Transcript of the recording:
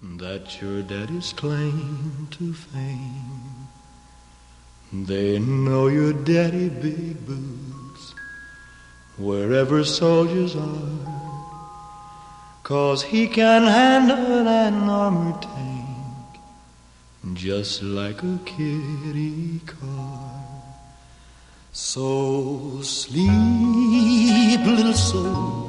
That's your daddy's claim to fame. They know your daddy big boots wherever soldiers are, 'cause he can handle an armored tank just like a kitty car. So sleep, little soul,